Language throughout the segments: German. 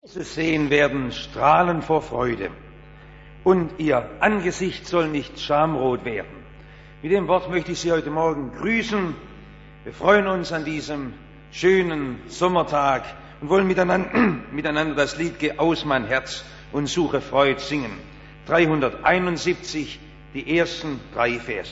Jesus sehen werden, strahlen vor Freude. Und ihr Angesicht soll nicht schamrot werden. Mit dem Wort möchte ich Sie heute Morgen grüßen. Wir freuen uns an diesem schönen Sommertag und wollen miteinander das Lied Geh aus mein Herz und suche Freud singen. 371, die ersten 3 Verse.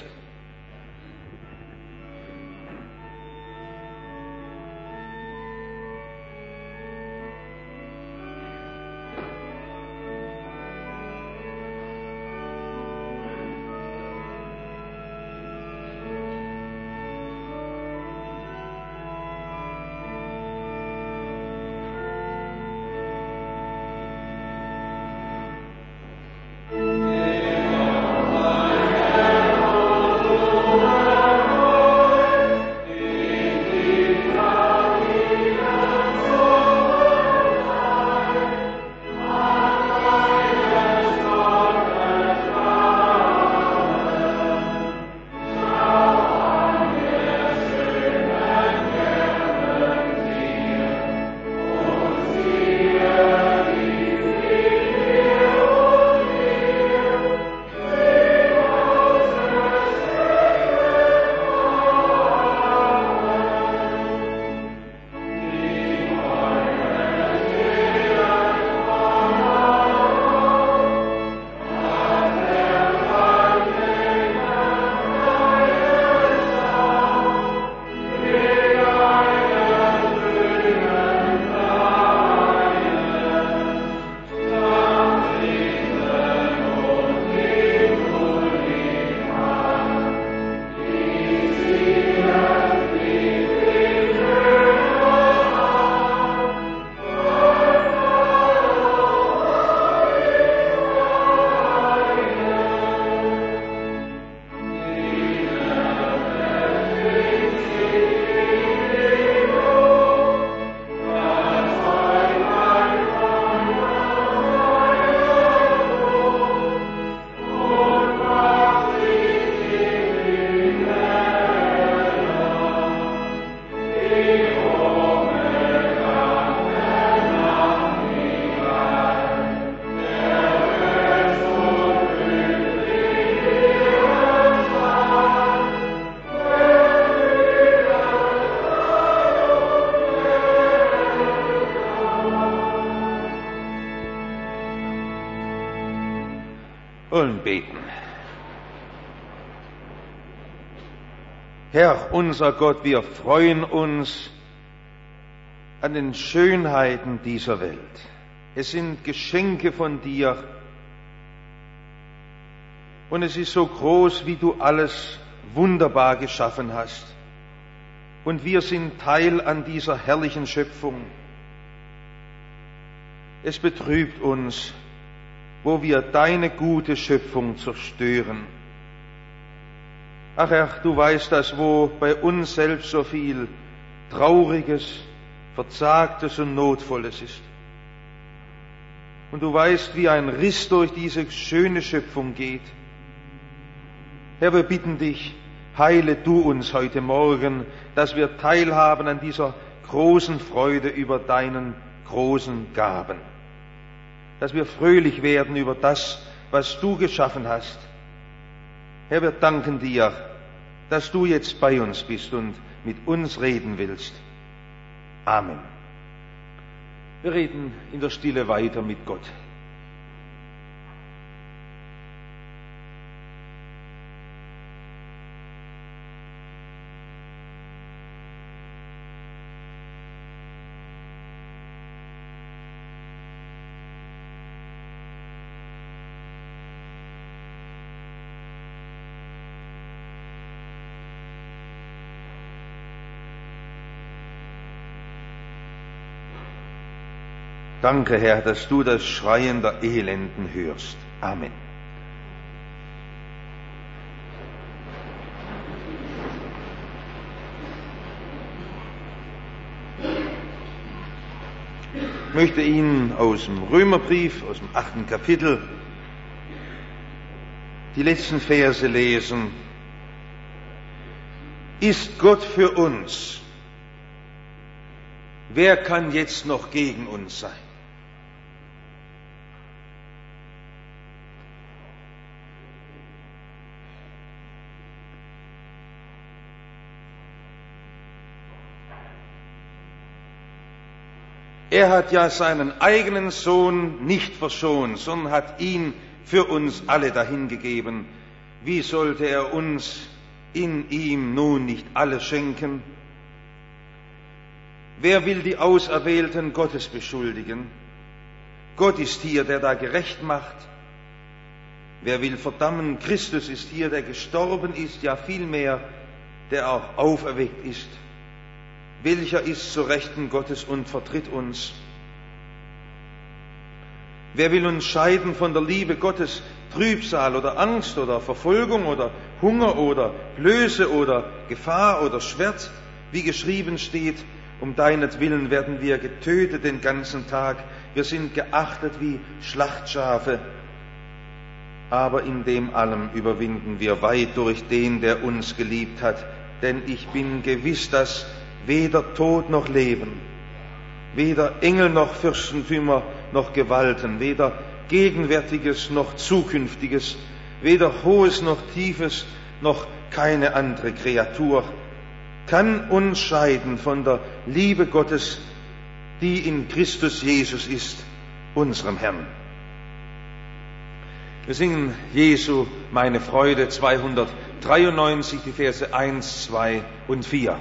Und beten. Herr, unser Gott, wir freuen uns an den Schönheiten dieser Welt. Es sind Geschenke von dir und es ist so groß, wie du alles wunderbar geschaffen hast. Und wir sind Teil an dieser herrlichen Schöpfung. Es betrübt uns, wo wir deine gute Schöpfung zerstören. Ach Herr, du weißt das, wo bei uns selbst so viel Trauriges, Verzagtes und Notvolles ist. Und du weißt, wie ein Riss durch diese schöne Schöpfung geht. Herr, wir bitten dich, heile du uns heute Morgen, dass wir teilhaben an dieser großen Freude über deinen großen Gaben. Dass wir fröhlich werden über das, was du geschaffen hast. Herr, wir danken dir, dass du jetzt bei uns bist und mit uns reden willst. Amen. Wir reden in der Stille weiter mit Gott. Danke, Herr, dass du das Schreien der Elenden hörst. Amen. Ich möchte Ihnen aus dem Römerbrief, aus dem 8. Kapitel, die letzten Verse lesen. Ist Gott für uns? Wer kann jetzt noch gegen uns sein? Er hat ja seinen eigenen Sohn nicht verschont, sondern hat ihn für uns alle dahingegeben. Wie sollte er uns in ihm nun nicht alles schenken? Wer will die Auserwählten Gottes beschuldigen? Gott ist hier, der da gerecht macht. Wer will verdammen? Christus ist hier, der gestorben ist, ja vielmehr, der auch auferweckt ist. Welcher ist zur Rechten Gottes und vertritt uns? Wer will uns scheiden von der Liebe Gottes? Trübsal oder Angst oder Verfolgung oder Hunger oder Blöße oder Gefahr oder Schwert? Wie geschrieben steht, um deinetwillen werden wir getötet den ganzen Tag. Wir sind geachtet wie Schlachtschafe. Aber in dem allem überwinden wir weit durch den, der uns geliebt hat. Denn ich bin gewiss, dass weder Tod noch Leben, weder Engel noch Fürstentümer noch Gewalten, weder Gegenwärtiges noch Zukünftiges, weder Hohes noch Tiefes noch keine andere Kreatur kann uns scheiden von der Liebe Gottes, die in Christus Jesus ist, unserem Herrn. Wir singen Jesu, meine Freude, 293, die Verse 1, 2 und 4.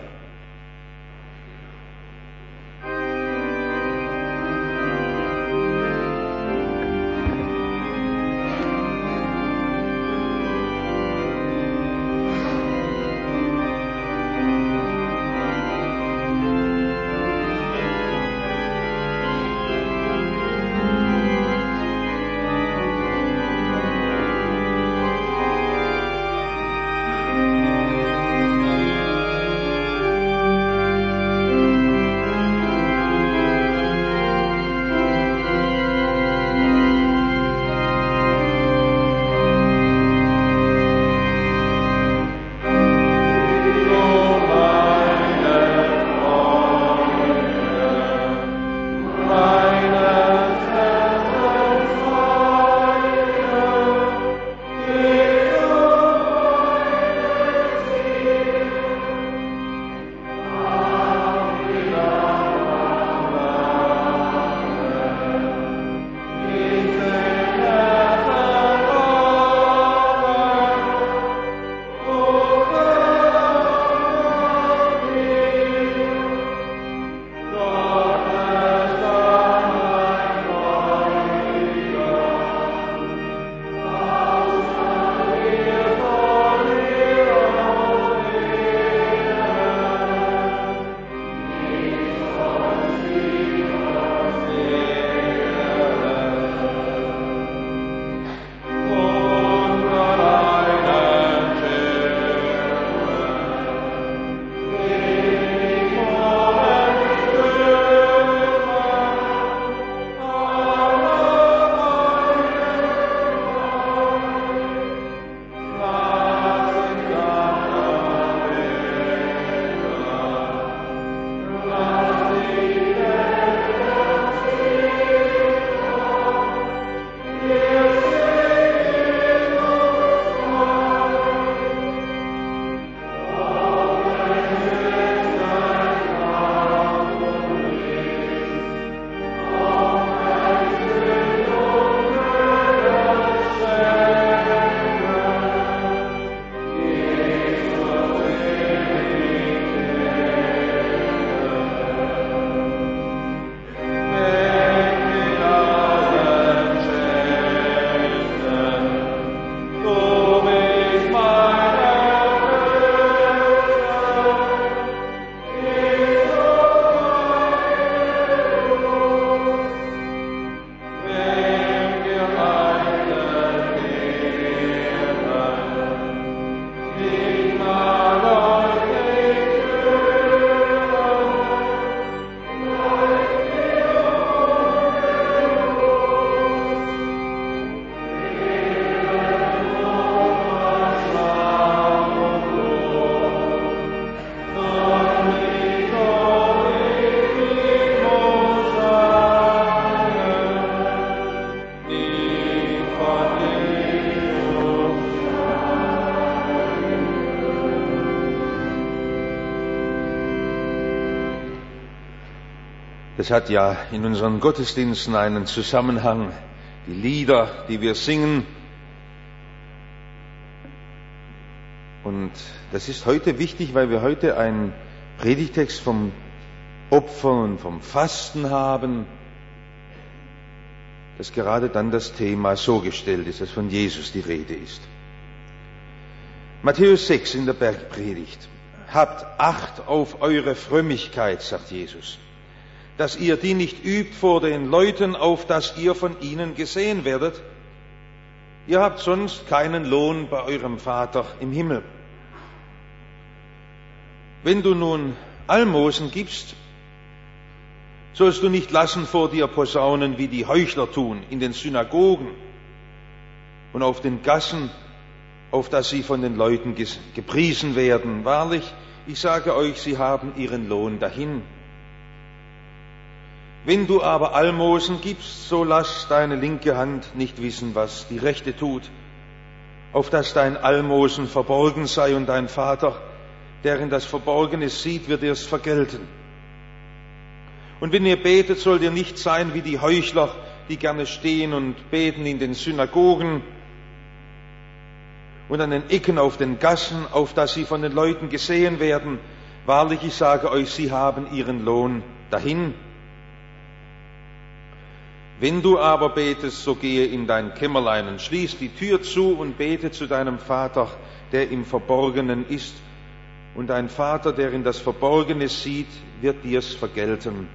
Das hat ja in unseren Gottesdiensten einen Zusammenhang. Die Lieder, die wir singen. Und das ist heute wichtig, weil wir heute einen Predigtext vom Opfern und vom Fasten haben, dass gerade dann das Thema so gestellt ist, dass von Jesus die Rede ist. Matthäus 6 in der Bergpredigt. Habt Acht auf eure Frömmigkeit, sagt Jesus, dass ihr die nicht übt vor den Leuten, auf dass ihr von ihnen gesehen werdet. Ihr habt sonst keinen Lohn bei eurem Vater im Himmel. Wenn du nun Almosen gibst, sollst du nicht lassen vor dir posaunen, wie die Heuchler tun, in den Synagogen und auf den Gassen, auf dass sie von den Leuten gepriesen werden. Wahrlich, ich sage euch, sie haben ihren Lohn dahin. Wenn du aber Almosen gibst, so lass deine linke Hand nicht wissen, was die rechte tut, auf dass dein Almosen verborgen sei und dein Vater, der in das Verborgene sieht, wird dir's vergelten. Und wenn ihr betet, sollt ihr nicht sein wie die Heuchler, die gerne stehen und beten in den Synagogen und an den Ecken auf den Gassen, auf dass sie von den Leuten gesehen werden. Wahrlich, ich sage euch, sie haben ihren Lohn dahin. Wenn du aber betest, so gehe in dein Kämmerlein und schließ die Tür zu und bete zu deinem Vater, der im Verborgenen ist. Und dein Vater, der in das Verborgene sieht, wird dir's vergelten.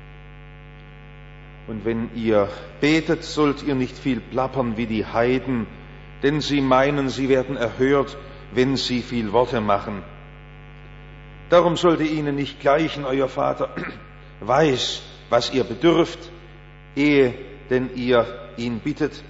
Und wenn ihr betet, sollt ihr nicht viel plappern wie die Heiden, denn sie meinen, sie werden erhört, wenn sie viel Worte machen. Darum sollte ihnen nicht gleichen, euer Vater weiß, was ihr bedürft, ehe denn ihr ihn bittet.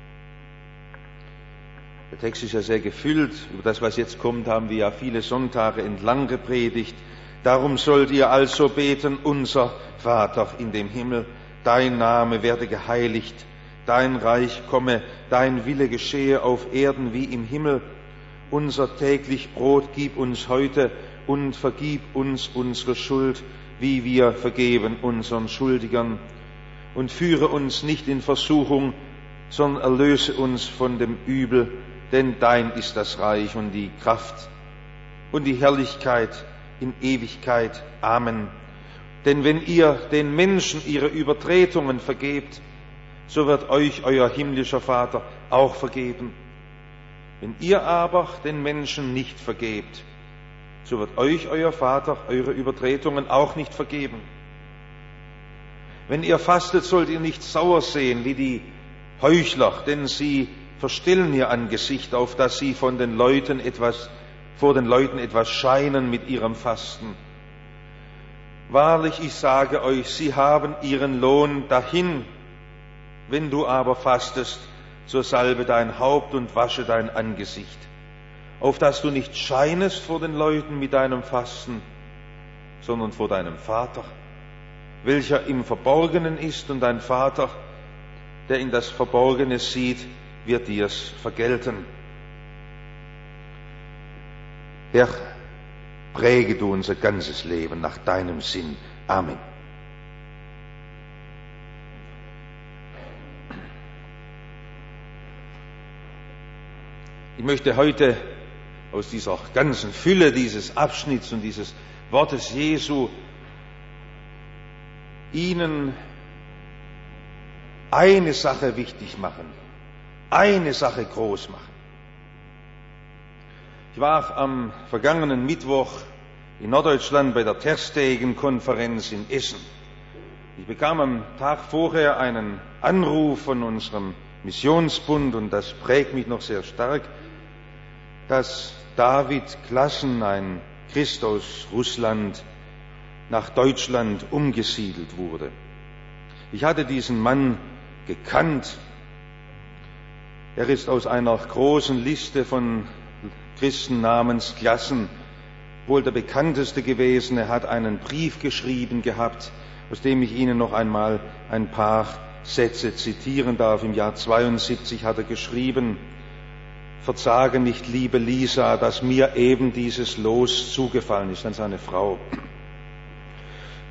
Der Text ist ja sehr gefüllt. Über das, was jetzt kommt, haben wir ja viele Sonntage entlang gepredigt. Darum sollt ihr also beten, unser Vater in dem Himmel, dein Name werde geheiligt, dein Reich komme, dein Wille geschehe auf Erden wie im Himmel. Unser täglich Brot gib uns heute und vergib uns unsere Schuld, wie wir vergeben unseren Schuldigern. Und führe uns nicht in Versuchung, sondern erlöse uns von dem Übel, denn dein ist das Reich und die Kraft und die Herrlichkeit in Ewigkeit. Amen. Denn wenn ihr den Menschen ihre Übertretungen vergebt, so wird euch euer himmlischer Vater auch vergeben. Wenn ihr aber den Menschen nicht vergebt, so wird euch euer Vater eure Übertretungen auch nicht vergeben. Wenn ihr fastet, sollt ihr nicht sauer sehen wie die Heuchler, denn sie verstellen ihr Angesicht, auf dass sie vor den Leuten etwas scheinen mit ihrem Fasten. Wahrlich, ich sage euch, sie haben ihren Lohn dahin. Wenn du aber fastest, so salbe dein Haupt und wasche dein Angesicht, auf dass du nicht scheinest vor den Leuten mit deinem Fasten, sondern vor deinem Vater, welcher im Verborgenen ist, und dein Vater, der in das Verborgene sieht, wird dir's vergelten. Herr, präge du unser ganzes Leben nach deinem Sinn. Amen. Ich möchte heute aus dieser ganzen Fülle dieses Abschnitts und dieses Wortes Jesu Ihnen eine Sache wichtig machen, eine Sache groß machen. Ich war am vergangenen Mittwoch in Norddeutschland bei der Terstegen-Konferenz in Essen. Ich bekam am Tag vorher einen Anruf von unserem Missionsbund, und das prägt mich noch sehr stark, dass David Klassen, ein Christ aus Russland, nach Deutschland umgesiedelt wurde. Ich hatte diesen Mann gekannt. Er ist aus einer großen Liste von Christen namens Klassen wohl der bekannteste gewesen. Er hat einen Brief geschrieben gehabt, aus dem ich Ihnen noch einmal ein paar Sätze zitieren darf. Im Jahr 72 hat er geschrieben: Verzage nicht, liebe Lisa, dass mir eben dieses Los zugefallen ist, an seine Frau.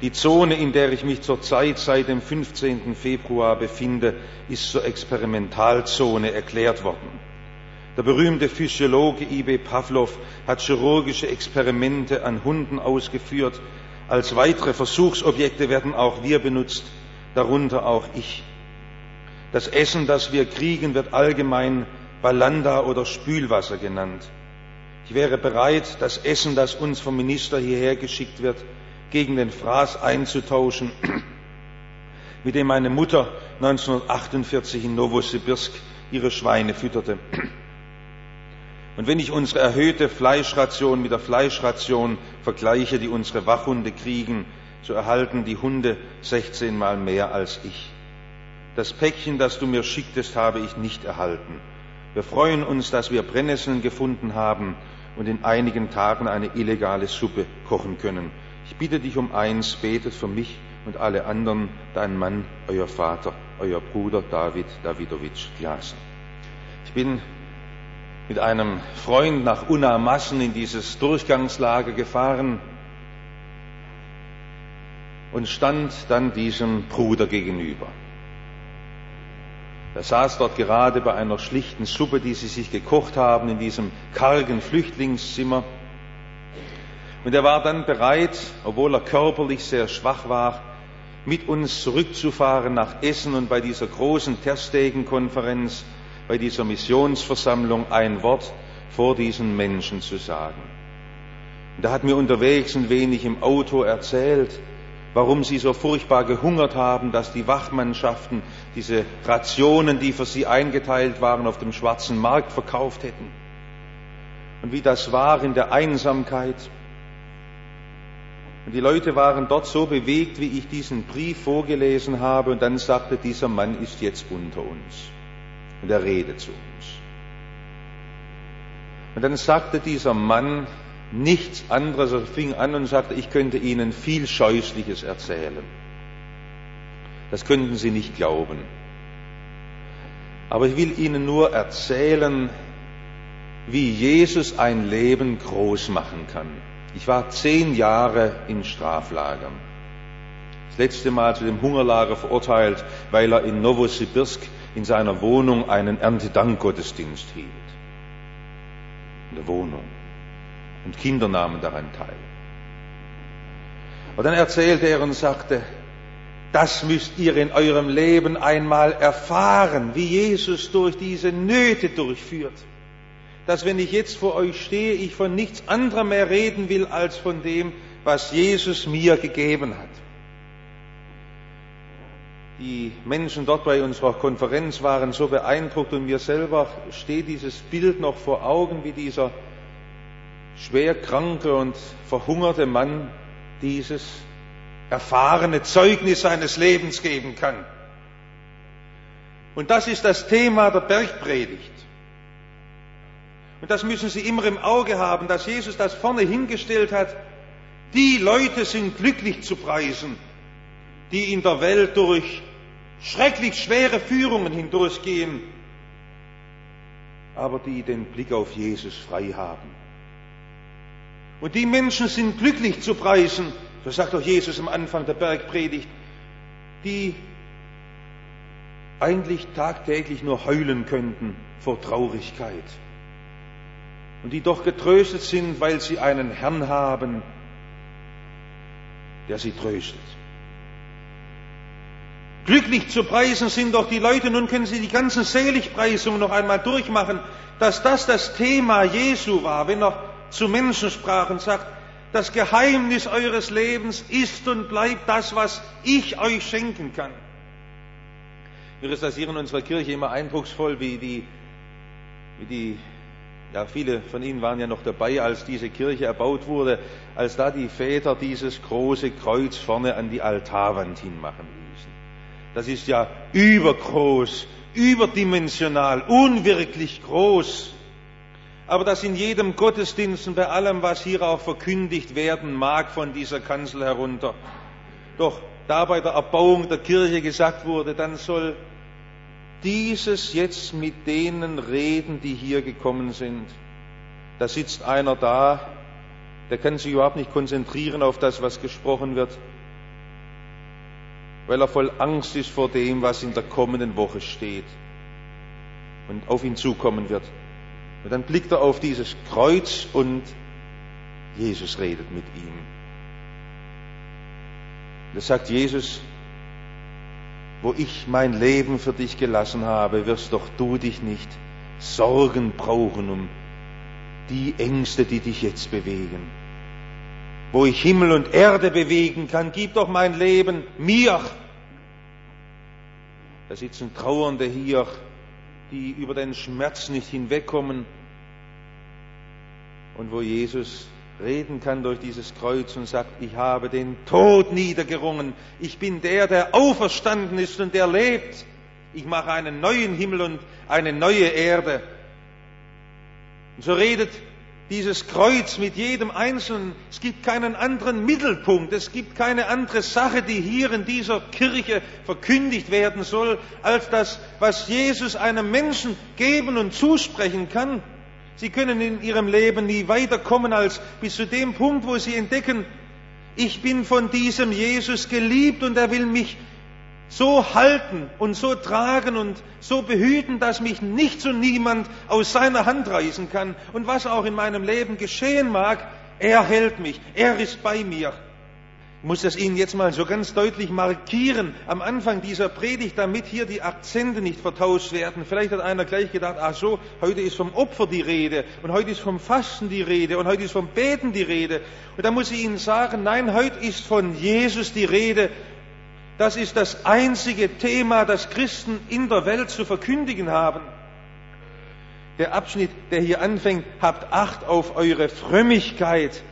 Die Zone, in der ich mich zurzeit seit dem 15. Februar befinde, ist zur Experimentalzone erklärt worden. Der berühmte Physiologe I.B. Pawlow hat chirurgische Experimente an Hunden ausgeführt. Als weitere Versuchsobjekte werden auch wir benutzt, darunter auch ich. Das Essen, das wir kriegen, wird allgemein Balanda oder Spülwasser genannt. Ich wäre bereit, das Essen, das uns vom Minister hierher geschickt wird, gegen den Fraß einzutauschen, mit dem meine Mutter 1948 in Nowosibirsk ihre Schweine fütterte. Und wenn ich unsere erhöhte Fleischration mit der Fleischration vergleiche, die unsere Wachhunde kriegen, so erhalten die Hunde 16 Mal mehr als ich. Das Päckchen, das du mir schicktest, habe ich nicht erhalten. Wir freuen uns, dass wir Brennnesseln gefunden haben und in einigen Tagen eine illegale Suppe kochen können. Ich bitte dich um eins, betet für mich und alle anderen, dein Mann, euer Vater, euer Bruder David Davidowitsch Glaser. Ich bin mit einem Freund nach Unamassen in dieses Durchgangslager gefahren und stand dann diesem Bruder gegenüber. Er saß dort gerade bei einer schlichten Suppe, die sie sich gekocht haben, in diesem kargen Flüchtlingszimmer. Und er war dann bereit, obwohl er körperlich sehr schwach war, mit uns zurückzufahren nach Essen und bei dieser großen Terstegen-Konferenz, bei dieser Missionsversammlung ein Wort vor diesen Menschen zu sagen. Und er hat mir unterwegs ein wenig im Auto erzählt, warum sie so furchtbar gehungert haben, dass die Wachmannschaften diese Rationen, die für sie eingeteilt waren, auf dem schwarzen Markt verkauft hätten. Und wie das war in der Einsamkeit. Und die Leute waren dort so bewegt, wie ich diesen Brief vorgelesen habe, und dann sagte, dieser Mann ist jetzt unter uns. Und er redet zu uns. Und dann sagte dieser Mann nichts anderes, er fing an und sagte, ich könnte Ihnen viel Scheußliches erzählen. Das könnten Sie nicht glauben. Aber ich will Ihnen nur erzählen, wie Jesus ein Leben groß machen kann. Ich war 10 Jahre in Straflagern. Das letzte Mal zu dem Hungerlager verurteilt, weil er in Nowosibirsk in seiner Wohnung einen Erntedankgottesdienst hielt. In der Wohnung. Und Kinder nahmen daran teil. Und dann erzählte er und sagte, das müsst ihr in eurem Leben einmal erfahren, wie Jesus durch diese Nöte durchführt. Dass wenn ich jetzt vor euch stehe, ich von nichts anderem mehr reden will, als von dem, was Jesus mir gegeben hat. Die Menschen dort bei unserer Konferenz waren so beeindruckt und mir selber steht dieses Bild noch vor Augen, wie dieser schwer kranke und verhungerte Mann dieses erfahrene Zeugnis seines Lebens geben kann. Und das ist das Thema der Bergpredigt. Und das müssen Sie immer im Auge haben, dass Jesus das vorne hingestellt hat. Die Leute sind glücklich zu preisen, die in der Welt durch schrecklich schwere Führungen hindurchgehen, aber die den Blick auf Jesus frei haben. Und die Menschen sind glücklich zu preisen, so sagt doch Jesus am Anfang der Bergpredigt, die eigentlich tagtäglich nur heulen könnten vor Traurigkeit. Und die doch getröstet sind, weil sie einen Herrn haben, der sie tröstet. Glücklich zu preisen sind doch die Leute, nun können Sie die ganzen Seligpreisungen noch einmal durchmachen, dass das Thema Jesu war, wenn er zu Menschen sprach und sagt, das Geheimnis eures Lebens ist und bleibt das, was ich euch schenken kann. Mir ist das hier in unserer Kirche immer eindrucksvoll, wie viele von Ihnen waren ja noch dabei, als diese Kirche erbaut wurde, als da die Väter dieses große Kreuz vorne an die Altarwand hinmachen ließen. Das ist ja übergroß, überdimensional, unwirklich groß. Aber das in jedem Gottesdienst und bei allem, was hier auch verkündigt werden mag von dieser Kanzel herunter, doch da bei der Erbauung der Kirche gesagt wurde, dann soll dieses jetzt mit denen reden, die hier gekommen sind. Da sitzt einer da, der kann sich überhaupt nicht konzentrieren auf das, was gesprochen wird. weil er voll Angst ist vor dem, was in der kommenden Woche steht und auf ihn zukommen wird. Und dann blickt er auf dieses Kreuz und Jesus redet mit ihm. Da sagt Jesus: Wo ich mein Leben für dich gelassen habe, wirst doch du dich nicht Sorgen brauchen um die Ängste, die dich jetzt bewegen. Wo ich Himmel und Erde bewegen kann, gib doch mein Leben mir. Da sitzen Trauernde hier, die über den Schmerz nicht hinwegkommen und wo Jesus reden kann durch dieses Kreuz und sagt: Ich habe den Tod niedergerungen. Ich bin der auferstanden ist und der lebt. Ich mache einen neuen Himmel und eine neue Erde. Und so redet dieses Kreuz mit jedem Einzelnen. Es gibt keinen anderen Mittelpunkt. Es gibt keine andere Sache, die hier in dieser Kirche verkündigt werden soll, als das, was Jesus einem Menschen geben und zusprechen kann. Sie können in ihrem Leben nie weiterkommen als bis zu dem Punkt, wo sie entdecken: Ich bin von diesem Jesus geliebt und er will mich so halten und so tragen und so behüten, dass mich nichts und niemand aus seiner Hand reißen kann. Und was auch in meinem Leben geschehen mag, er hält mich, er ist bei mir. Ich muss das Ihnen jetzt mal so ganz deutlich markieren am Anfang dieser Predigt, damit hier die Akzente nicht vertauscht werden. Vielleicht hat einer gleich gedacht: Ach so, heute ist vom Opfer die Rede und heute ist vom Fasten die Rede und heute ist vom Beten die Rede. Und da muss ich Ihnen sagen: Nein, heute ist von Jesus die Rede. Das ist das einzige Thema, das Christen in der Welt zu verkündigen haben. Der Abschnitt, der hier anfängt: Habt Acht auf eure Frömmigkeit,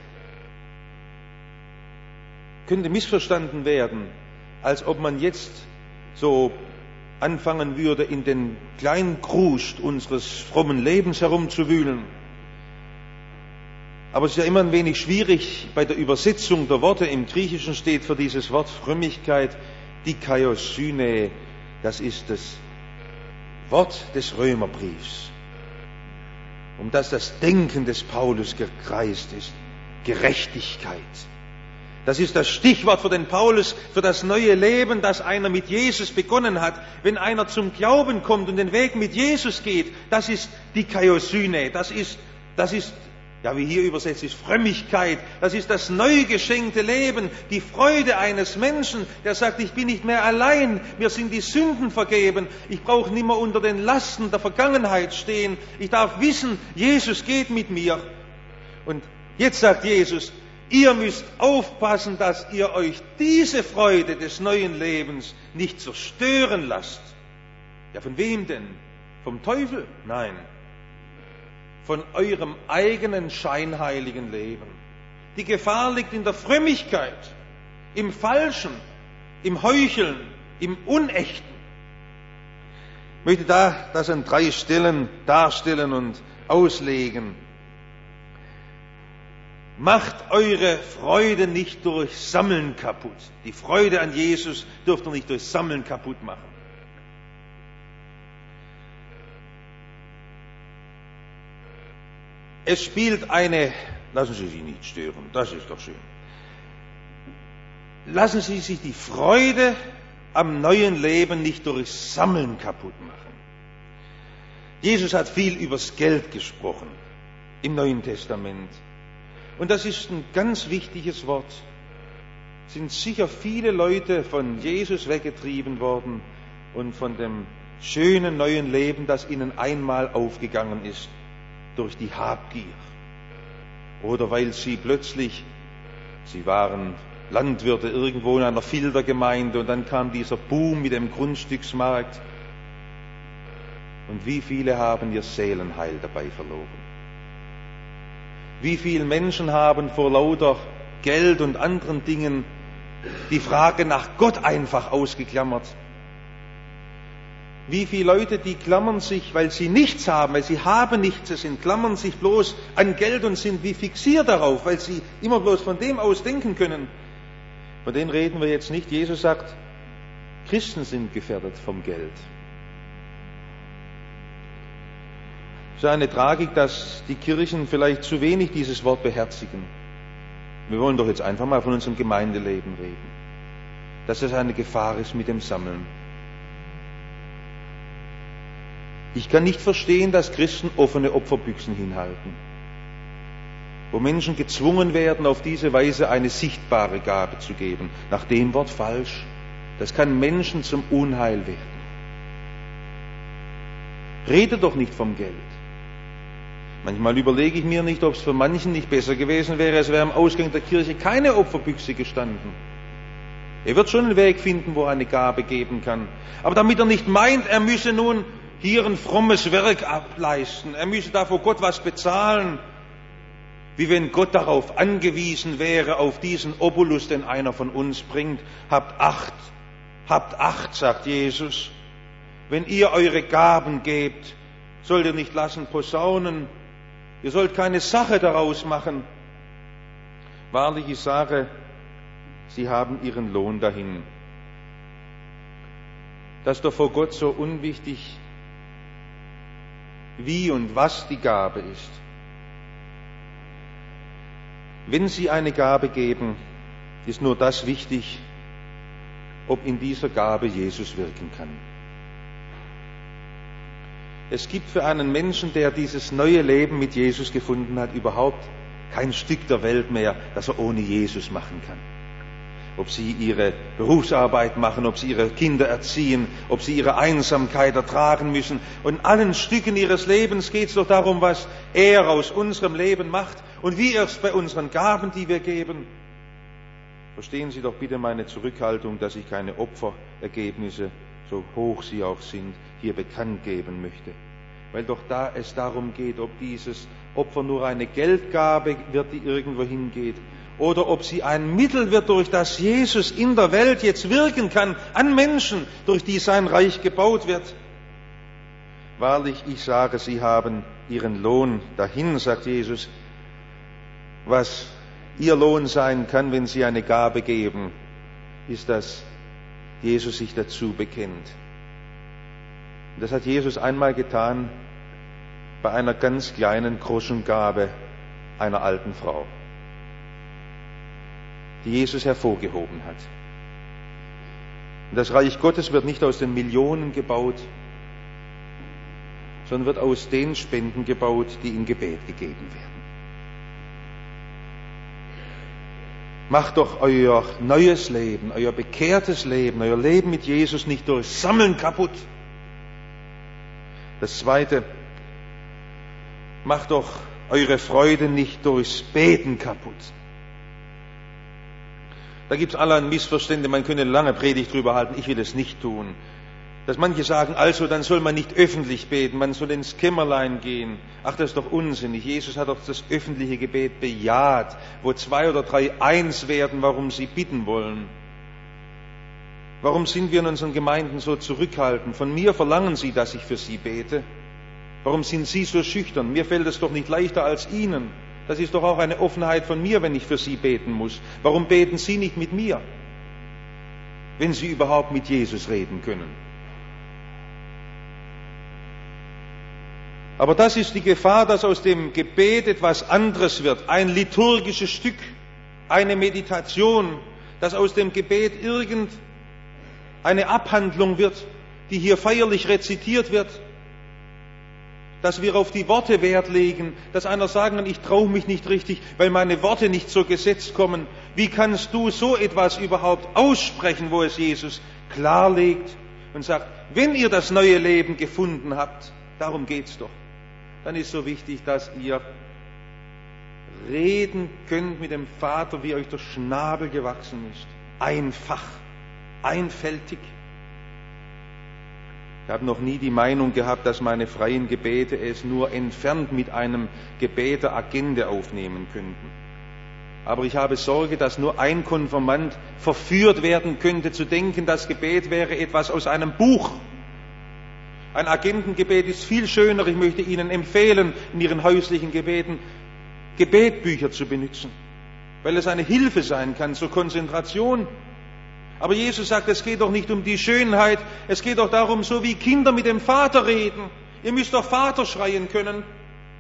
könnte missverstanden werden, als ob man jetzt so anfangen würde, in den kleinen Krust unseres frommen Lebens herumzuwühlen. Aber es ist ja immer ein wenig schwierig, bei der Übersetzung der Worte. Im Griechischen steht für dieses Wort Frömmigkeit Dikaiosyne. Das ist das Wort des Römerbriefs, um das das Denken des Paulus gekreist ist. Gerechtigkeit. Das ist das Stichwort für den Paulus, für das neue Leben, das einer mit Jesus begonnen hat. Wenn einer zum Glauben kommt und den Weg mit Jesus geht, das ist Dikaiosyne. Das ist, ja, wie hier übersetzt ist, Frömmigkeit. Das ist das neu geschenkte Leben, die Freude eines Menschen, der sagt: Ich bin nicht mehr allein, mir sind die Sünden vergeben, ich brauche nicht mehr unter den Lasten der Vergangenheit stehen, ich darf wissen, Jesus geht mit mir. Und jetzt sagt Jesus: Ihr müsst aufpassen, dass ihr euch diese Freude des neuen Lebens nicht zerstören lasst. Ja, von wem denn? Vom Teufel? Nein. Von eurem eigenen scheinheiligen Leben. Die Gefahr liegt in der Frömmigkeit, im Falschen, im Heucheln, im Unechten. Ich möchte das an 3 Stellen darstellen und auslegen. Macht eure Freude nicht durch Sammeln kaputt. Die Freude an Jesus dürft ihr nicht durch Sammeln kaputt machen. Es spielt eine, lassen Sie sich nicht stören, das ist doch schön. Lassen Sie sich die Freude am neuen Leben nicht durch Sammeln kaputt machen. Jesus hat viel übers Geld gesprochen im Neuen Testament. Und das ist ein ganz wichtiges Wort. Es sind sicher viele Leute von Jesus weggetrieben worden und von dem schönen neuen Leben, das ihnen einmal aufgegangen ist, durch die Habgier. Oder weil sie waren Landwirte irgendwo in einer Fildergemeinde und dann kam dieser Boom mit dem Grundstücksmarkt. Und wie viele haben ihr Seelenheil dabei verloren? Wie viele Menschen haben vor lauter Geld und anderen Dingen die Frage nach Gott einfach ausgeklammert? Wie viele Leute, die klammern sich, weil sie nichts haben, weil sie haben nichts, sie klammern sich bloß an Geld und sind wie fixiert darauf, weil sie immer bloß von dem aus denken können. Von denen reden wir jetzt nicht. Jesus sagt, Christen sind gefährdet vom Geld. Es ist eine Tragik, dass die Kirchen vielleicht zu wenig dieses Wort beherzigen. Wir wollen doch jetzt einfach mal von unserem Gemeindeleben reden. dass es eine Gefahr ist mit dem Sammeln. Ich kann nicht verstehen, dass Christen offene Opferbüchsen hinhalten, wo Menschen gezwungen werden, auf diese Weise eine sichtbare Gabe zu geben. Nach dem Wort falsch. Das kann Menschen zum Unheil werden. Rede doch nicht vom Geld. Manchmal überlege ich mir nicht, ob es für manchen nicht besser gewesen wäre, es wäre am Ausgang der Kirche keine Opferbüchse gestanden. Er wird schon einen Weg finden, wo er eine Gabe geben kann. Aber damit er nicht meint, er müsse nun hier ein frommes Werk ableisten, er müsse da vor Gott was bezahlen, wie wenn Gott darauf angewiesen wäre, auf diesen Obolus, den einer von uns bringt. Habt Acht, sagt Jesus. Wenn ihr eure Gaben gebt, sollt ihr nicht lassen posaunen. Ihr sollt keine Sache daraus machen. Wahrlich, ich sage, sie haben ihren Lohn dahin. Das ist doch vor Gott so unwichtig, wie und was die Gabe ist. Wenn Sie eine Gabe geben, ist nur das wichtig, ob in dieser Gabe Jesus wirken kann. Es gibt für einen Menschen, der dieses neue Leben mit Jesus gefunden hat, überhaupt kein Stück der Welt mehr, das er ohne Jesus machen kann. Ob Sie Ihre Berufsarbeit machen, ob Sie Ihre Kinder erziehen, ob Sie Ihre Einsamkeit ertragen müssen. Und in allen Stücken Ihres Lebens geht es doch darum, was er aus unserem Leben macht und wie er es bei unseren Gaben, die wir geben. Verstehen Sie doch bitte meine Zurückhaltung, dass ich keine Opferergebnisse, so hoch sie auch sind, hier bekannt geben möchte. Weil doch da es darum geht, ob dieses Opfer nur eine Geldgabe wird, die irgendwo hingeht, oder ob sie ein Mittel wird, durch das Jesus in der Welt jetzt wirken kann, an Menschen, durch die sein Reich gebaut wird. Wahrlich, ich sage, sie haben ihren Lohn dahin, sagt Jesus. Was ihr Lohn sein kann, wenn sie eine Gabe geben, ist, dass Jesus sich dazu bekennt. Und das hat Jesus einmal getan bei einer ganz kleinen Groschengabe einer alten Frau, die Jesus hervorgehoben hat. Und das Reich Gottes wird nicht aus den Millionen gebaut, sondern wird aus den Spenden gebaut, die in Gebet gegeben werden. Macht doch euer neues Leben, euer bekehrtes Leben, euer Leben mit Jesus nicht durch Sammeln kaputt. Das Zweite, macht doch eure Freude nicht durchs Beten kaputt. Da gibt es allerlei Missverständnisse, man könnte eine lange Predigt drüber halten, ich will es nicht tun. Dass manche sagen, also dann soll man nicht öffentlich beten, man soll ins Kämmerlein gehen. Ach, das ist doch unsinnig. Jesus hat doch das öffentliche Gebet bejaht, wo 2 oder 3 eins werden, warum sie bitten wollen. Warum sind wir in unseren Gemeinden so zurückhaltend? Von mir verlangen Sie, dass ich für Sie bete. Warum sind Sie so schüchtern? Mir fällt es doch nicht leichter als Ihnen. Das ist doch auch eine Offenheit von mir, wenn ich für Sie beten muss. Warum beten Sie nicht mit mir, wenn Sie überhaupt mit Jesus reden können? Aber das ist die Gefahr, dass aus dem Gebet etwas anderes wird. Ein liturgisches Stück, eine Meditation, dass aus dem Gebet irgendeine Abhandlung wird, die hier feierlich rezitiert wird. Dass wir auf die Worte Wert legen, dass einer sagen kann, ich traue mich nicht richtig, weil meine Worte nicht so gesetzt kommen. Wie kannst du so etwas überhaupt aussprechen, wo es Jesus klarlegt und sagt, wenn ihr das neue Leben gefunden habt, darum geht's doch, dann ist so wichtig, dass ihr reden könnt mit dem Vater, wie euch der Schnabel gewachsen ist. Einfach, einfältig. Ich habe noch nie die Meinung gehabt, dass meine freien Gebete es nur entfernt mit einem Gebet der Agende aufnehmen könnten. Aber ich habe Sorge, dass nur ein Konfirmand verführt werden könnte, zu denken, das Gebet wäre etwas aus einem Buch. Ein Agendengebet ist viel schöner. Ich möchte Ihnen empfehlen, in Ihren häuslichen Gebeten Gebetbücher zu benutzen, weil es eine Hilfe sein kann zur Konzentration. Aber Jesus sagt, es geht doch nicht um die Schönheit, es geht doch darum, so wie Kinder mit dem Vater reden. Ihr müsst doch Vater schreien können.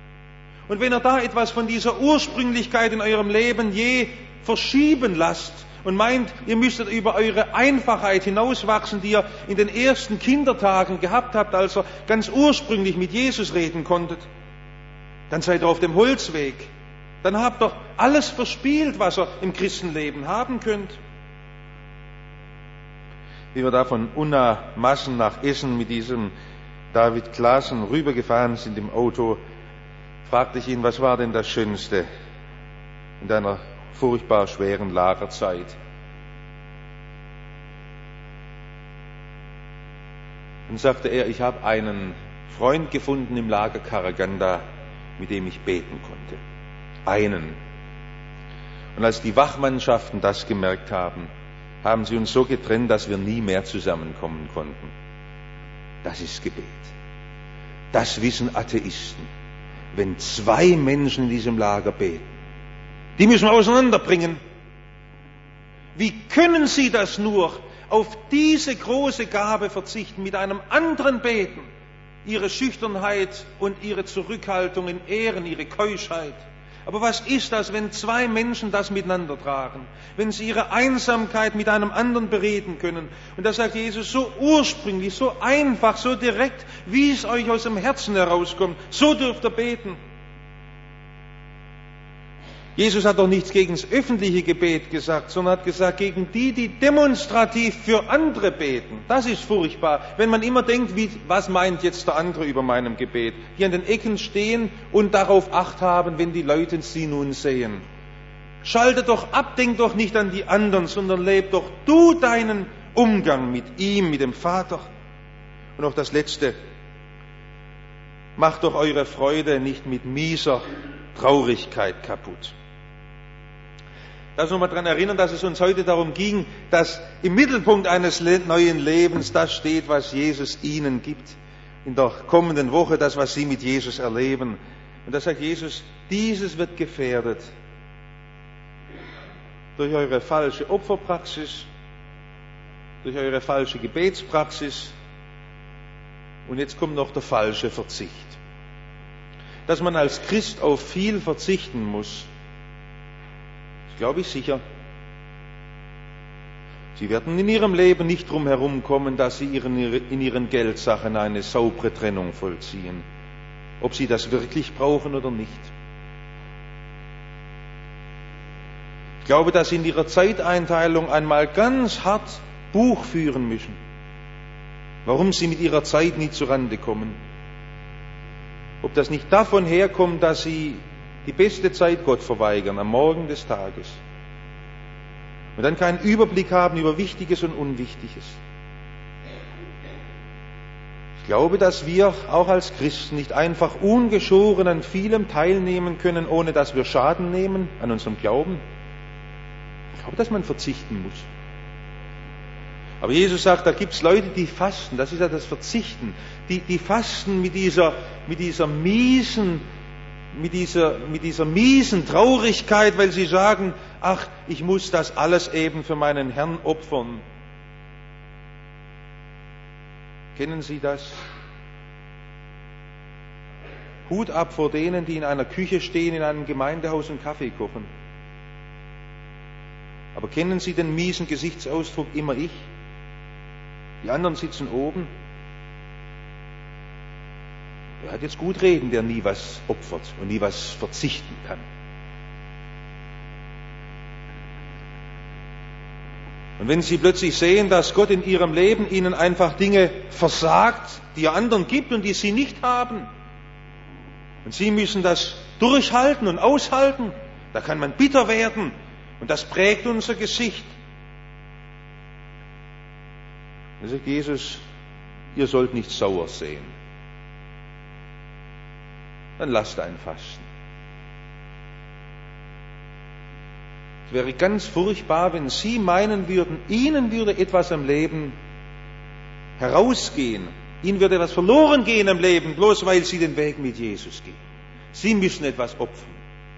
Und wenn ihr da etwas von dieser Ursprünglichkeit in eurem Leben je verschieben lasst und meint, ihr müsstet über eure Einfachheit hinauswachsen, die ihr in den ersten Kindertagen gehabt habt, als ihr ganz ursprünglich mit Jesus reden konntet, dann seid ihr auf dem Holzweg. Dann habt ihr alles verspielt, was ihr im Christenleben haben könnt. Wie wir da von Unna Massen nach Essen mit diesem David Klaassen rübergefahren sind im Auto, fragte ich ihn, was war denn das Schönste in deiner furchtbar schweren Lagerzeit? Und sagte er, ich habe einen Freund gefunden im Lager Karaganda, mit dem ich beten konnte. Einen. Und als die Wachmannschaften das gemerkt haben, haben sie uns so getrennt, dass wir nie mehr zusammenkommen konnten. Das ist Gebet. Das wissen Atheisten. Wenn zwei Menschen in diesem Lager beten, die müssen wir auseinanderbringen. Wie können sie das nur, auf diese große Gabe verzichten, mit einem anderen beten, ihre Schüchternheit und ihre Zurückhaltung in Ehren, ihre Keuschheit? Aber was ist das, wenn zwei Menschen das miteinander tragen? Wenn sie ihre Einsamkeit mit einem anderen bereden können? Und da sagt Jesus, so ursprünglich, so einfach, so direkt, wie es euch aus dem Herzen herauskommt, so dürft ihr beten. Jesus hat doch nichts gegen das öffentliche Gebet gesagt, sondern hat gesagt, gegen die, die demonstrativ für andere beten. Das ist furchtbar, wenn man immer denkt, was meint jetzt der andere über meinem Gebet? Hier an den Ecken stehen und darauf Acht haben, wenn die Leute sie nun sehen. Schalte doch ab, denk doch nicht an die anderen, sondern leb doch du deinen Umgang mit ihm, mit dem Vater. Und noch das Letzte. Macht doch eure Freude nicht mit mieser Traurigkeit kaputt. Lass uns nochmal daran erinnern, dass es uns heute darum ging, dass im Mittelpunkt eines neuen Lebens das steht, was Jesus ihnen gibt. In der kommenden Woche das, was sie mit Jesus erleben. Und da sagt Jesus, dieses wird gefährdet durch eure falsche Opferpraxis, durch eure falsche Gebetspraxis und jetzt kommt noch der falsche Verzicht. Dass man als Christ auf viel verzichten muss, glaube ich sicher. Sie werden in ihrem Leben nicht drum herum kommen, dass sie in ihren Geldsachen eine saubere Trennung vollziehen. Ob sie das wirklich brauchen oder nicht. Ich glaube, dass sie in ihrer Zeiteinteilung einmal ganz hart Buch führen müssen. Warum sie mit ihrer Zeit nicht zurande kommen. Ob das nicht davon herkommt, dass sie die beste Zeit Gott verweigern, am Morgen des Tages. Und dann keinen Überblick haben über Wichtiges und Unwichtiges. Ich glaube, dass wir auch als Christen nicht einfach ungeschoren an vielem teilnehmen können, ohne dass wir Schaden nehmen an unserem Glauben. Ich glaube, dass man verzichten muss. Aber Jesus sagt, da gibt es Leute, die fasten, das ist ja das Verzichten. Die fasten mit dieser miesen Traurigkeit, weil sie sagen, ach, ich muss das alles eben für meinen Herrn opfern. Kennen Sie das? Hut ab vor denen, die in einer Küche stehen, in einem Gemeindehaus und Kaffee kochen. Aber kennen Sie den miesen Gesichtsausdruck, immer ich? Die anderen sitzen oben. Er hat jetzt gut reden, der nie was opfert und nie was verzichten kann. Und wenn Sie plötzlich sehen, dass Gott in Ihrem Leben Ihnen einfach Dinge versagt, die er anderen gibt und die Sie nicht haben, und Sie müssen das durchhalten und aushalten, da kann man bitter werden und das prägt unser Gesicht. Da sagt Jesus, ihr sollt nicht sauer sehen. Dann lasst ein Fasten. Es wäre ganz furchtbar, wenn Sie meinen würden, Ihnen würde etwas am Leben herausgehen. Ihnen würde etwas verloren gehen am Leben, bloß weil Sie den Weg mit Jesus gehen. Sie müssen etwas opfern.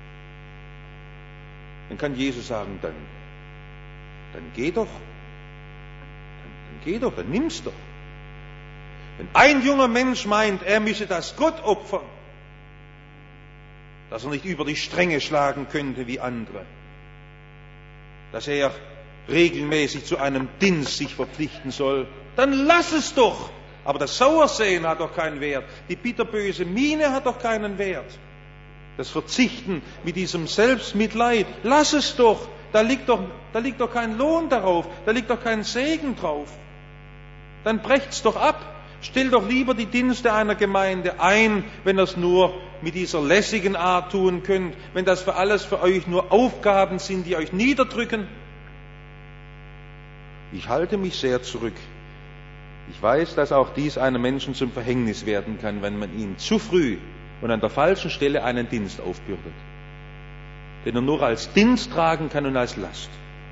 Dann kann Jesus sagen, dann geh doch. Geh doch, dann nimm's doch. Wenn ein junger Mensch meint, er müsse das Gott opfern, dass er nicht über die Stränge schlagen könnte wie andere, dass er regelmäßig zu einem Dienst sich verpflichten soll, dann lass es doch. Aber das Sauersehen hat doch keinen Wert. Die bitterböse Miene hat doch keinen Wert. Das Verzichten mit diesem Selbstmitleid, lass es doch. Da liegt doch kein Lohn darauf, da liegt doch kein Segen drauf. Dann brecht's doch ab. Stellt doch lieber die Dienste einer Gemeinde ein, wenn ihr es nur mit dieser lässigen Art tun könnt, wenn das für alles für euch nur Aufgaben sind, die euch niederdrücken. Ich halte mich sehr zurück. Ich weiß, dass auch dies einem Menschen zum Verhängnis werden kann, wenn man ihm zu früh und an der falschen Stelle einen Dienst aufbürdet, den er nur als Dienst tragen kann und als Last.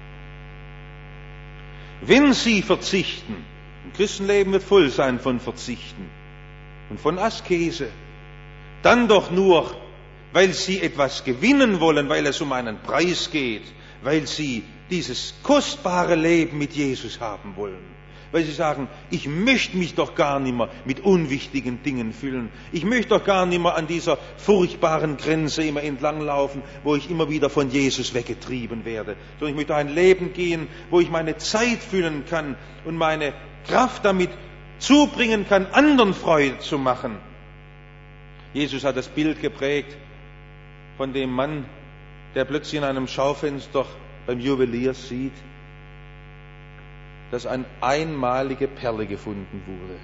Wenn Sie verzichten, ein Christenleben wird voll sein von Verzichten und von Askese, dann doch nur, weil Sie etwas gewinnen wollen, weil es um einen Preis geht, weil Sie dieses kostbare Leben mit Jesus haben wollen. Weil Sie sagen, ich möchte mich doch gar nicht mehr mit unwichtigen Dingen füllen. Ich möchte doch gar nicht mehr an dieser furchtbaren Grenze immer entlanglaufen, wo ich immer wieder von Jesus weggetrieben werde. Sondern ich möchte ein Leben gehen, wo ich meine Zeit füllen kann und meine Kraft damit zubringen kann, anderen Freude zu machen. Jesus hat das Bild geprägt von dem Mann, der plötzlich in einem Schaufenster beim Juwelier sieht, dass eine einmalige Perle gefunden wurde.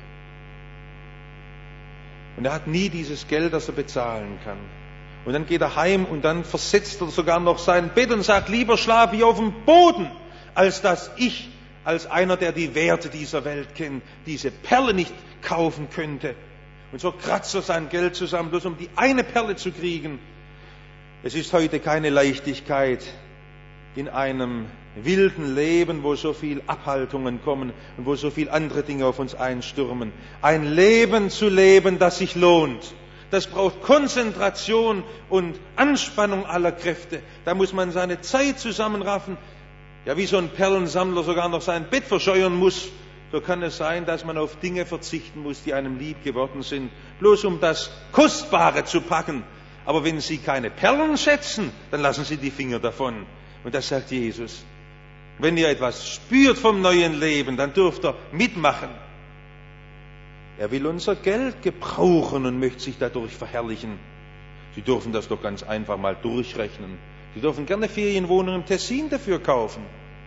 Und er hat nie dieses Geld, das er bezahlen kann. Und dann geht er heim und dann versetzt er sogar noch sein Bett und sagt, lieber schlafe ich auf dem Boden, als dass ich, als einer, der die Werte dieser Welt kennt, diese Perle nicht kaufen könnte. Und so kratzt er sein Geld zusammen, bloß um die eine Perle zu kriegen. Es ist heute keine Leichtigkeit in einem wilden Leben, wo so viel Abhaltungen kommen und wo so viel andere Dinge auf uns einstürmen. Ein Leben zu leben, das sich lohnt. Das braucht Konzentration und Anspannung aller Kräfte. Da muss man seine Zeit zusammenraffen. Ja, wie so ein Perlensammler sogar noch sein Bett verscheuern muss, so kann es sein, dass man auf Dinge verzichten muss, die einem lieb geworden sind, bloß um das Kostbare zu packen. Aber wenn Sie keine Perlen schätzen, dann lassen Sie die Finger davon. Und das sagt Jesus. Wenn ihr etwas spürt vom neuen Leben, dann dürft ihr mitmachen. Er will unser Geld gebrauchen und möchte sich dadurch verherrlichen. Sie dürfen das doch ganz einfach mal durchrechnen. Sie dürfen gerne Ferienwohnungen im Tessin dafür kaufen.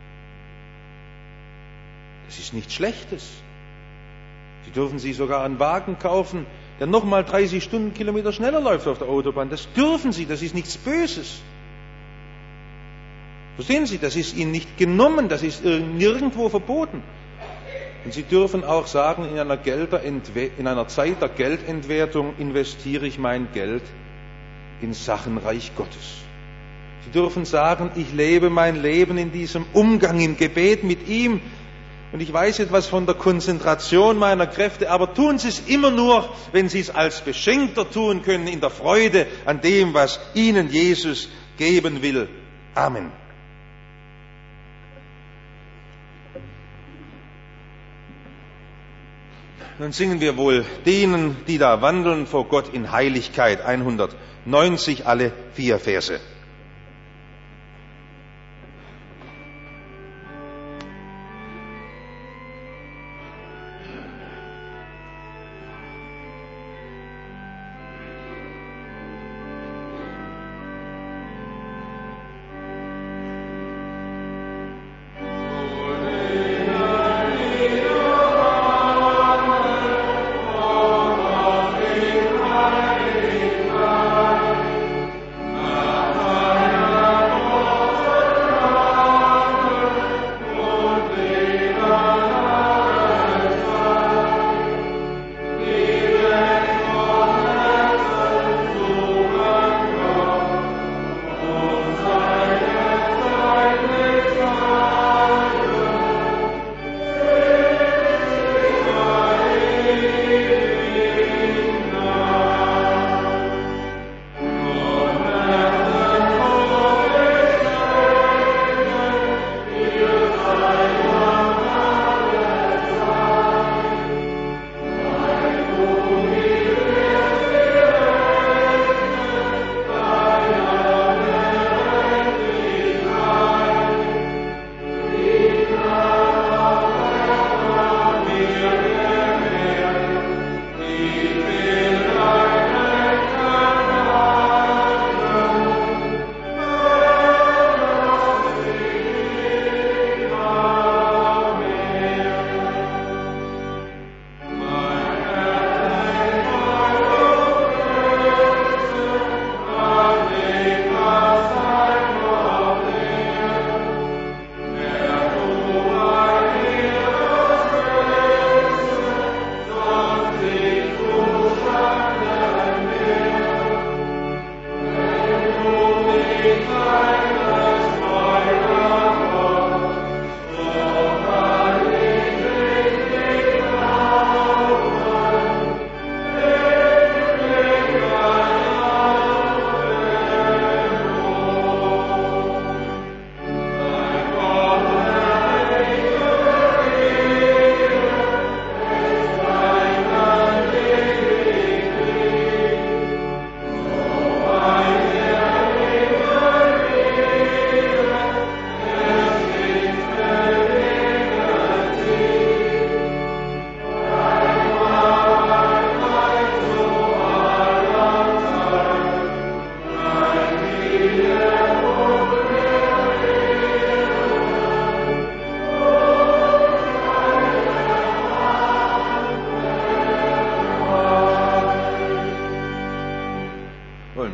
Das ist nichts Schlechtes. Sie dürfen sich sogar einen Wagen kaufen, der nochmal 30 Stundenkilometer schneller läuft auf der Autobahn. Das dürfen Sie, das ist nichts Böses. Verstehen Sie, das ist Ihnen nicht genommen, das ist nirgendwo verboten. Und Sie dürfen auch sagen, in einer Zeit der Geldentwertung investiere ich mein Geld in Sachen Reich Gottes. Sie dürfen sagen, ich lebe mein Leben in diesem Umgang im Gebet mit ihm und ich weiß etwas von der Konzentration meiner Kräfte, aber tun Sie es immer nur, wenn Sie es als Beschenkter tun können, in der Freude an dem, was Ihnen Jesus geben will. Amen. Nun singen wir wohl denen, die da wandeln vor Gott in Heiligkeit, 190, alle 4 Verse. Amen.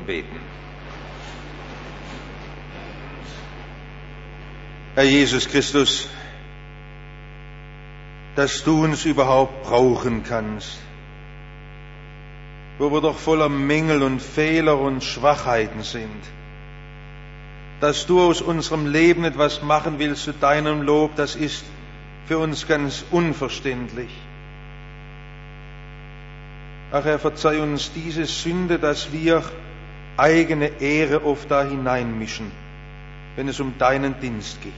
wollen beten. Herr Jesus Christus, dass du uns überhaupt brauchen kannst, wo wir doch voller Mängel und Fehler und Schwachheiten sind, dass du aus unserem Leben etwas machen willst zu deinem Lob, das ist für uns ganz unverständlich. Ach Herr, verzeih uns diese Sünde, dass wir eigene Ehre oft da hineinmischen, wenn es um deinen Dienst geht.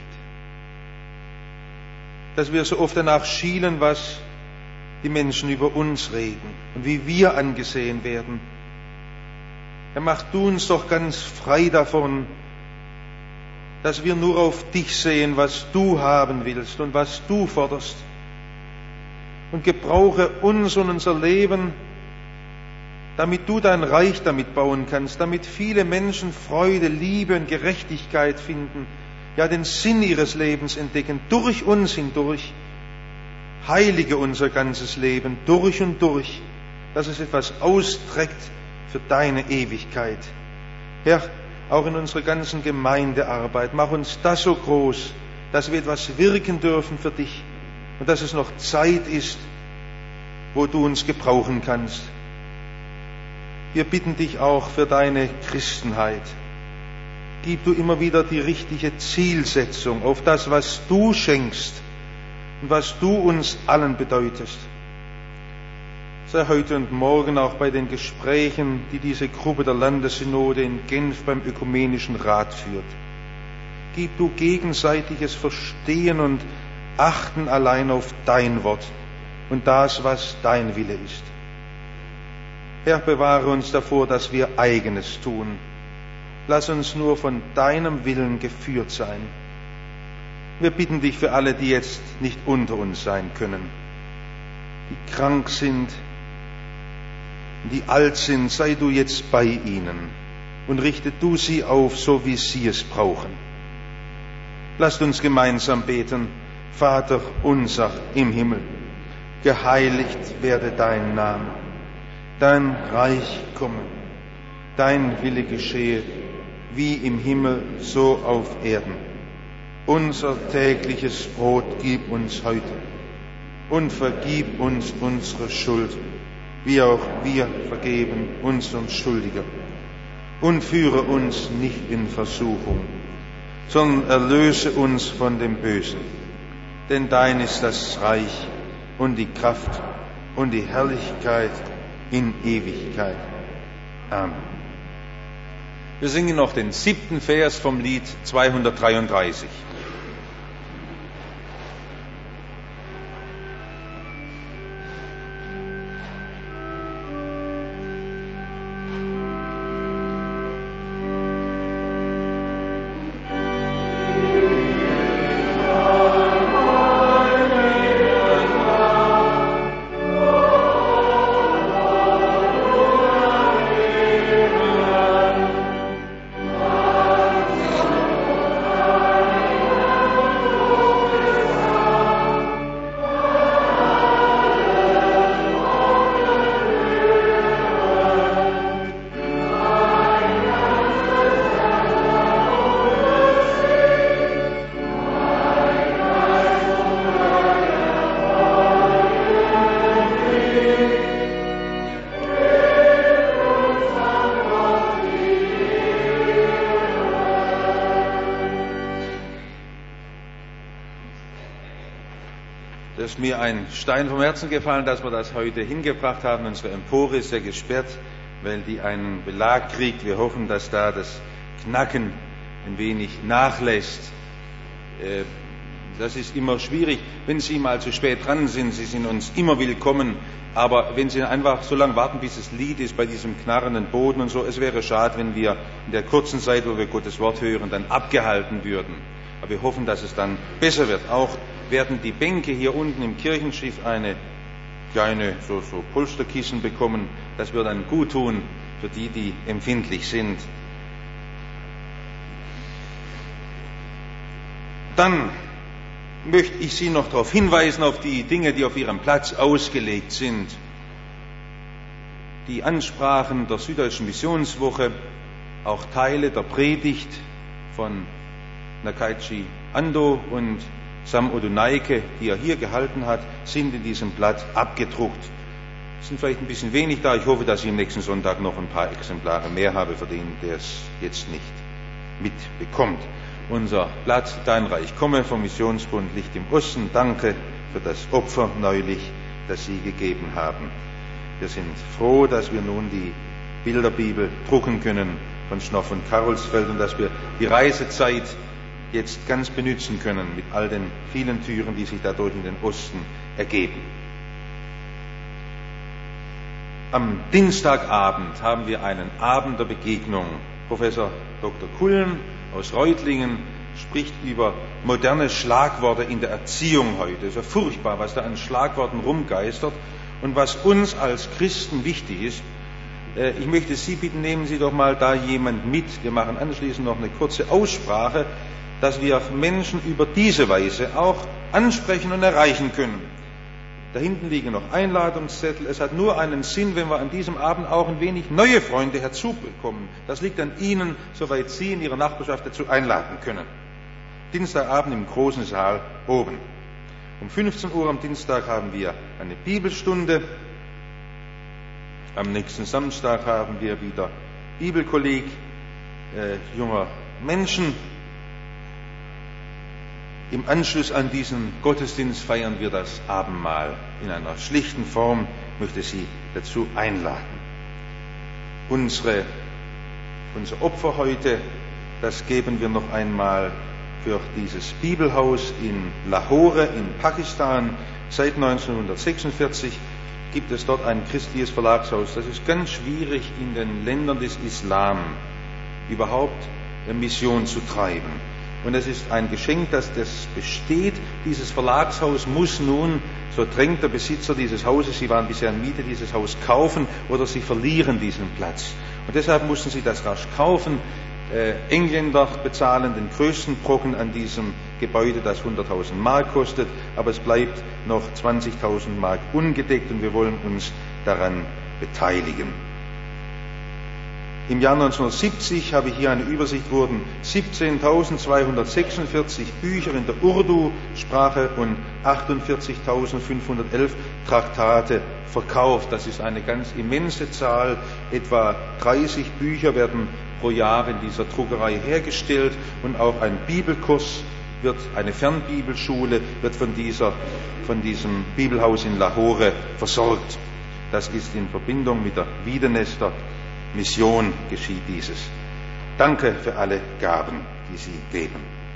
Dass wir so oft danach schielen, was die Menschen über uns reden und wie wir angesehen werden. Herr, mach du uns doch ganz frei davon, dass wir nur auf dich sehen, was du haben willst und was du forderst. Und gebrauche uns und unser Leben, damit du dein Reich damit bauen kannst, damit viele Menschen Freude, Liebe und Gerechtigkeit finden, ja den Sinn ihres Lebens entdecken, durch uns hindurch. Heilige unser ganzes Leben durch und durch, dass es etwas austrägt für deine Ewigkeit. Herr, auch in unserer ganzen Gemeindearbeit, mach uns das so groß, dass wir etwas wirken dürfen für dich und dass es noch Zeit ist, wo du uns gebrauchen kannst. Wir bitten dich auch für deine Christenheit. Gib du immer wieder die richtige Zielsetzung auf das, was du schenkst und was du uns allen bedeutest. Sei heute und morgen auch bei den Gesprächen, die diese Gruppe der Landessynode in Genf beim Ökumenischen Rat führt. Gib du gegenseitiges Verstehen und Achten allein auf dein Wort und das, was dein Wille ist. Herr, bewahre uns davor, dass wir Eigenes tun. Lass uns nur von deinem Willen geführt sein. Wir bitten dich für alle, die jetzt nicht unter uns sein können, die krank sind, die alt sind, sei du jetzt bei ihnen und richte du sie auf, so wie sie es brauchen. Lasst uns gemeinsam beten. Vater unser im Himmel, geheiligt werde dein Name, dein Reich komme, dein Wille geschehe, wie im Himmel, so auf Erden. Unser tägliches Brot gib uns heute und vergib uns unsere Schuld, wie auch wir vergeben unseren Schuldiger. Und führe uns nicht in Versuchung, sondern erlöse uns von dem Bösen. Denn dein ist das Reich und die Kraft und die Herrlichkeit in Ewigkeit. Amen. Wir singen noch den 7. Vers vom Lied 233. Es ist mir ein Stein vom Herzen gefallen, dass wir das heute hingebracht haben. Unsere Empore ist ja gesperrt, weil die einen Belag kriegt. Wir hoffen, dass da das Knacken ein wenig nachlässt. Das ist immer schwierig. Wenn Sie mal zu spät dran sind, Sie sind uns immer willkommen. Aber wenn Sie einfach so lange warten, bis das Lied ist bei diesem knarrenden Boden und so, es wäre schade, wenn wir in der kurzen Zeit, wo wir Gottes Wort hören, dann abgehalten würden. Aber wir hoffen, dass es dann besser wird. Auch werden die Bänke hier unten im Kirchenschiff eine kleine so Polsterkissen bekommen. Das wird dann gut tun für die, die empfindlich sind. Dann möchte ich Sie noch darauf hinweisen, auf die Dinge, die auf Ihrem Platz ausgelegt sind. die Ansprachen der Süddeutschen Missionswoche, auch Teile der Predigt von Nakaichi Ando und Sam Odunaike, die er hier gehalten hat, sind in diesem Blatt abgedruckt. Es sind vielleicht ein bisschen wenig da. Ich hoffe, dass ich am nächsten Sonntag noch ein paar Exemplare mehr habe für den, der es jetzt nicht mitbekommt. Unser Blatt Dein Reich komme vom Missionsbund Licht im Osten. Danke für das Opfer neulich, das Sie gegeben haben. Wir sind froh, dass wir nun die Bilderbibel drucken können von Schnoff und Karolsfeld und dass wir die Reisezeit jetzt ganz benutzen können mit all den vielen Türen, die sich dadurch in den Osten ergeben. Am Dienstagabend haben wir einen Abend der Begegnung. Professor Dr. Kullen aus Reutlingen spricht über moderne Schlagworte in der Erziehung heute. Es ist ja furchtbar, was da an Schlagworten rumgeistert und was uns als Christen wichtig ist. Ich möchte Sie bitten, nehmen Sie doch mal da jemand mit. Wir machen anschließend noch eine kurze Aussprache, dass wir Menschen über diese Weise auch ansprechen und erreichen können. Da hinten liegen noch Einladungszettel. Es hat nur einen Sinn, wenn wir an diesem Abend auch ein wenig neue Freunde herzubekommen. Das liegt an Ihnen, soweit Sie in Ihrer Nachbarschaft dazu einladen können. Dienstagabend im großen Saal oben. Um 15 Uhr am Dienstag haben wir eine Bibelstunde. Am nächsten Samstag haben wir wieder Bibelkolleg junger Menschen. Im Anschluss an diesen Gottesdienst feiern wir das Abendmahl in einer schlichten Form. Ich möchte Sie dazu einladen. Unser Opfer heute, das geben wir noch einmal für dieses Bibelhaus in Lahore in Pakistan. Seit 1946 gibt es dort ein christliches Verlagshaus. Das ist ganz schwierig in den Ländern des Islam überhaupt Mission zu treiben. Und es ist ein Geschenk, dass das besteht. Dieses Verlagshaus muss nun, so drängt der Besitzer dieses Hauses, Sie waren bisher in Miete, dieses Haus kaufen oder Sie verlieren diesen Platz. Und deshalb mussten Sie das rasch kaufen. Engländer bezahlen den größten Brocken an diesem Gebäude, das 100.000 Mark kostet, aber es bleibt noch 20.000 Mark ungedeckt und wir wollen uns daran beteiligen. Im Jahr 1970 habe ich hier eine Übersicht, wurden 17.246 Bücher in der Urdu-Sprache und 48.511 Traktate verkauft. Das ist eine ganz immense Zahl. Etwa 30 Bücher werden pro Jahr in dieser Druckerei hergestellt und auch ein Bibelkurs eine Fernbibelschule wird von diesem Bibelhaus in Lahore versorgt. Das ist in Verbindung mit der Wiedenester Mission geschieht dieses. Danke für alle Gaben, die Sie geben.